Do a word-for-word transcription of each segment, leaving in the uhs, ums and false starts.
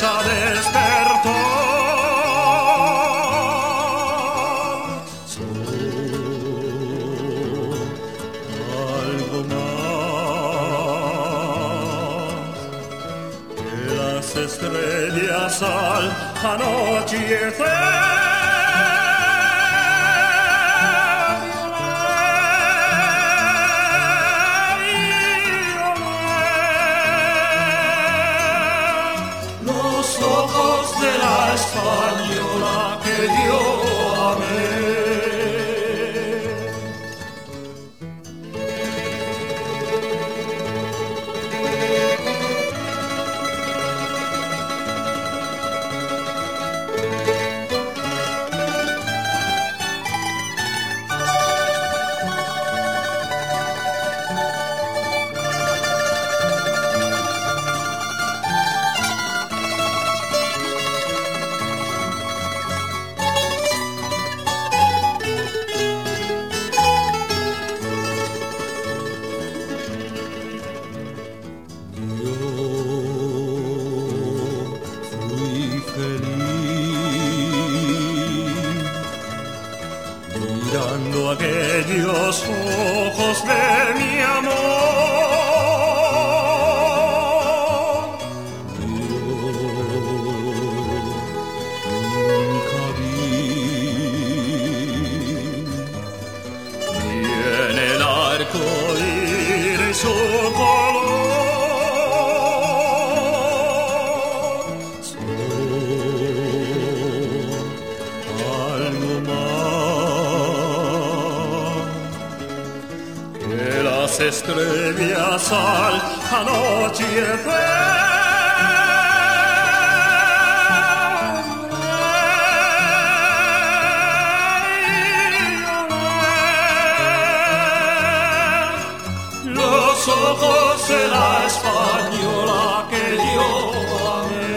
tristeza despertó. Soy algo más que las estrellas al anochecer. Española que yo amé. Mirando aquellos ojos de mi amor, yo nunca vi. Y en el arco iris su color, soy algo más. Las estrellas al anochecer. Los ojos de la española que yo amé.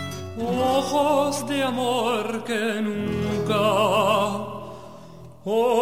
Ojos de amor que nunca